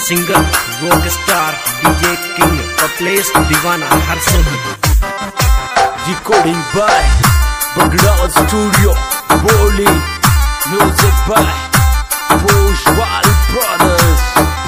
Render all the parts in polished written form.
Singer rock star DJ king Kaplesh Deewana Harshad recording by Bagda studio Boli music by Pushpal brothers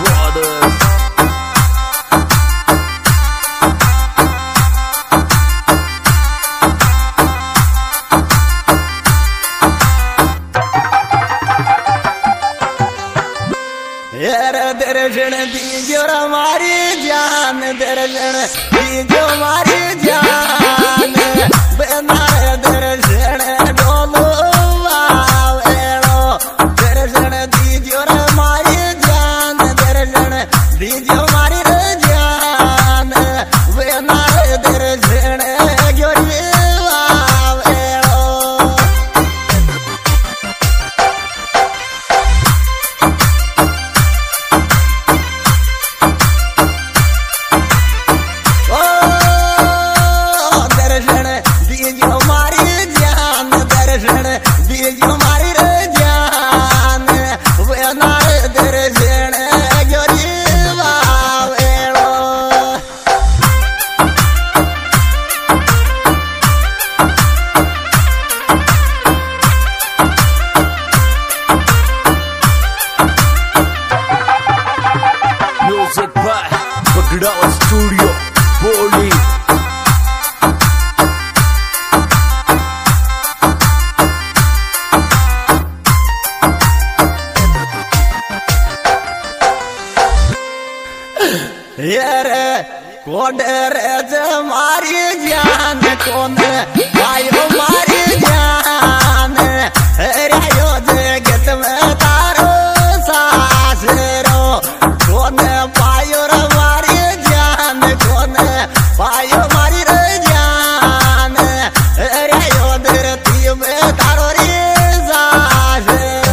दर्शन दीजो हमारी जान दर्शन दीजो हमारी जान बिना दर्शन डोलो वावेड़ो दर्शन दीजो हमारी जान दर्शन दीजो हमारी जान बिना दर्शन जोरी वावेड़ो बगड़ा स्टूडियो बोली कौन मारी जान कौन आयो मारी जान रायो जगत में तारो सासरो कौन पायो रे मारी जान कौन पायो मारी रे जान रायो धरती में तारो रे सासरो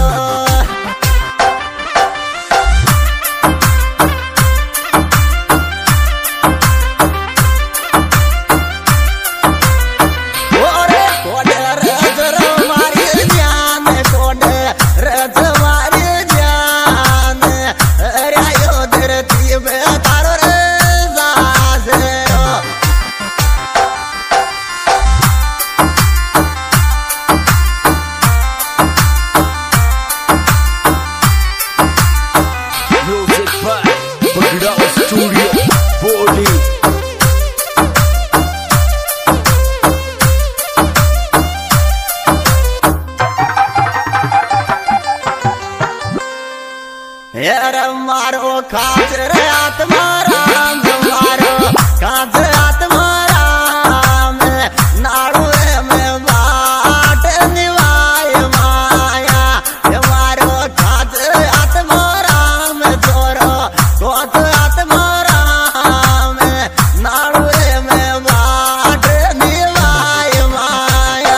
स्टूडियो बोली यार मारो खाचर आत्मा राम मारो खाचर आत्मा राम नाड़ू में बाट निवाय माया मारो खाचर आत्मा राम छोरो कोत आत्मा राम नाड़ू में बाट निवाय माया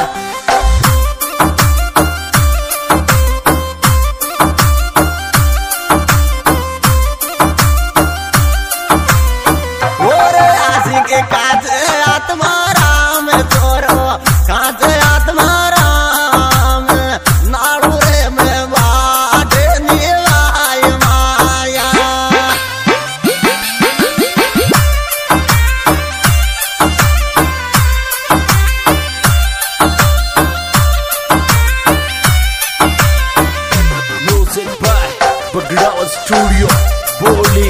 के काज आत्मा राम छोरो काज आत्मा राम नाड़ू रे में बाट निवाय माया music by Bagda studio Boli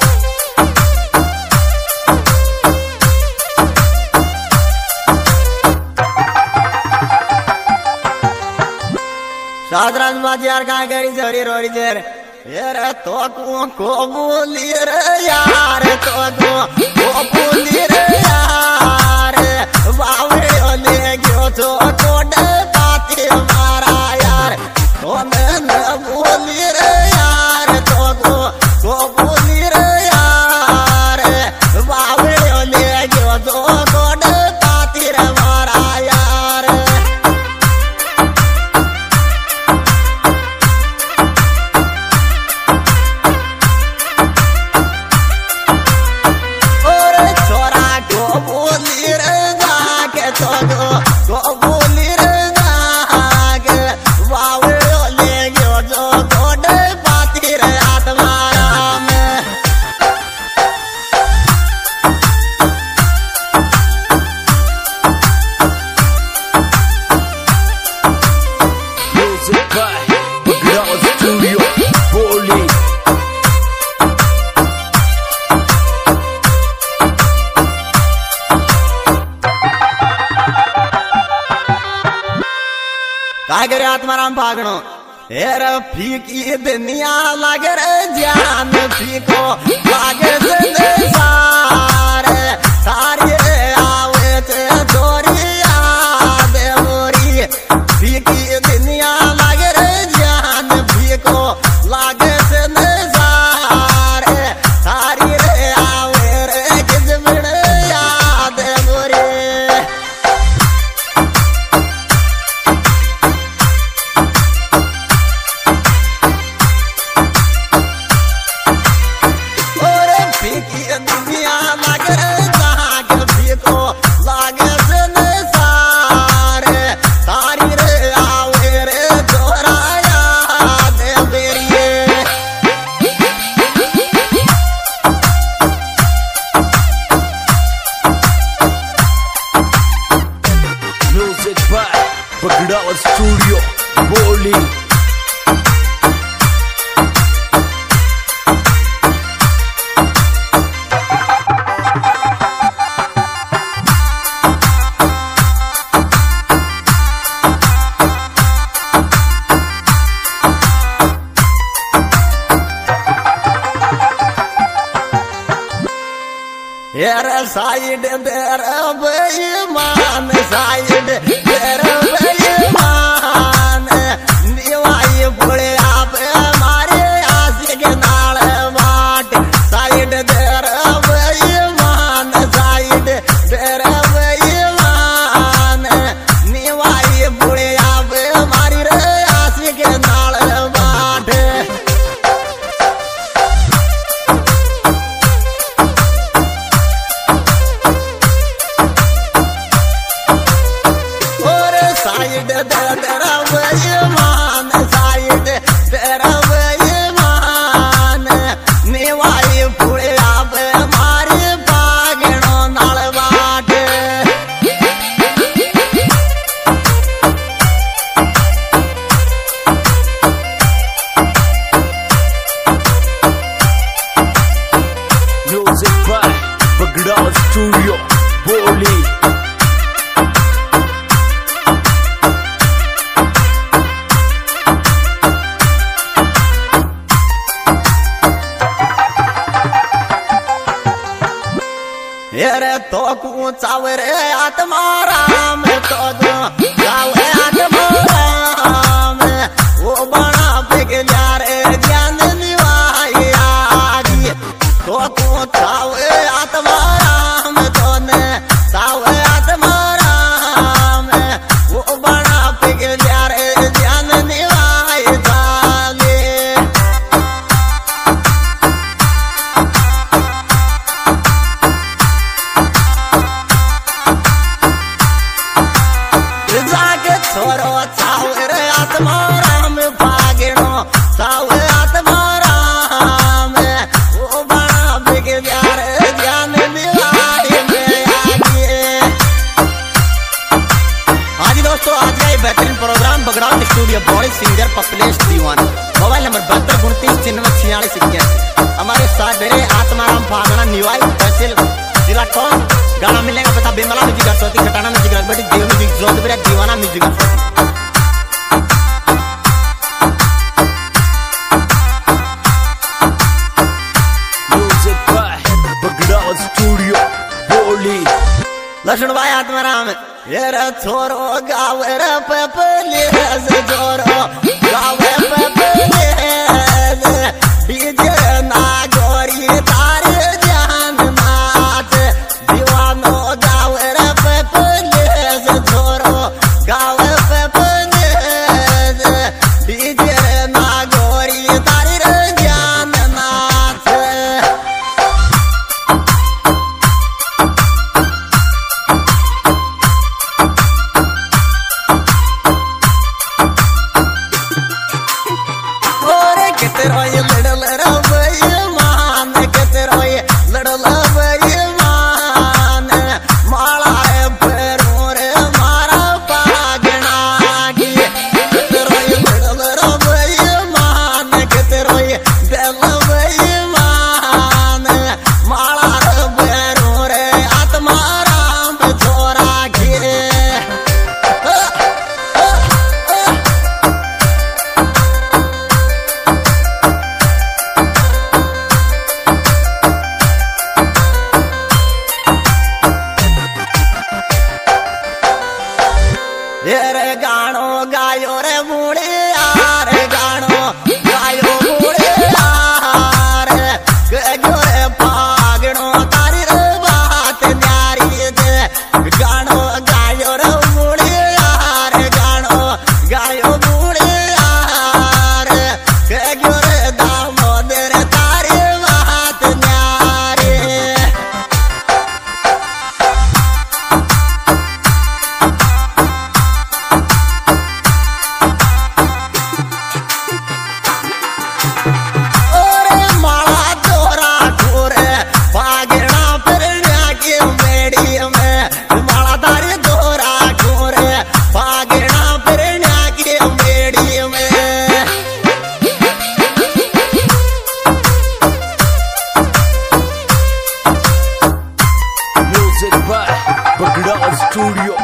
सादराज बाजार का गरी जरी रोरी जर यार तो को बोली रे यार तो बोली रे यार बावड़े ले गयो तो कोड पाती मारा यार तो न बोली रे यार तो बोली रे यार बावड़े ले गयो तो कोड पाती रे मारा यार बोली रे जाके तो बोली रे जाके बावड़ो ले गयो जो रे आत्माराम भागणो हेर फीकी दुनिया लागे रे जान फीको लागे संसार तारी आवे ते जोरिया देवरी फीकी दुनिया लागे रे जान फीको लागे संसार तारी रे आवे रे किजमण याद मोरे दुनिया लागे जाग फीको लागे संसार तारी रे आवे रे जोराया दे बेरिए Music by Bagdawa Studio, Boli. यार साइड देर बेईमान साइड देर बेईमान निवाई बोले आप मारे आस के नाल बाट साइड देर बेईमान साइड देर बेईमान निवाई बोले आप मारी रे आस के नाल बाट साइड तेरा बेईमान साइड तेरा बेईमान निवाई फुले आप मारे पागणो नाल बाट Music by Bagdawa Studio, Boli. हेरे तो कु चावरे आत्माराम तो चावे आत्माराम वो बड़ा बिगला रे ज्ञान निवाई आगी तो कु चावे आत्माराम तो ने चावे आत्माराम वो बड़ा बिगला रे ज्ञान निवाई जाले जाके छोरो चावर आत्माराम भागणो चावर आत्माराम वो बड़ा बिगड़ा रे ज्ञान दिवाई में आगे आज दोस्तों आज का ये बेहतरीन प्रोग्राम बगड़ाउन स्टूडियो बॉडी singer Paplesh Deewana mobile number 7229 हमारे साथ मेरे आत्माराम भागना निवाई तहसील जिला टोन गाना मिलेगा पता बेमला म्यूजिक सरस्वती खटाना म्यूजिक रगबड़ी देव music Jodhpur Deewana music Music by Bagdawa Studio, Boli. Laxman भाई आत्माराम ये रे छोरो गावे रे पेपले से छोरो गावे पेपले डीजे ना गोरी तारे जान नाच दीवानो गावे रे पेपले से छोरो गावे पेपले डीजे ना गोरी तारे रे जान नाच स्टूडियो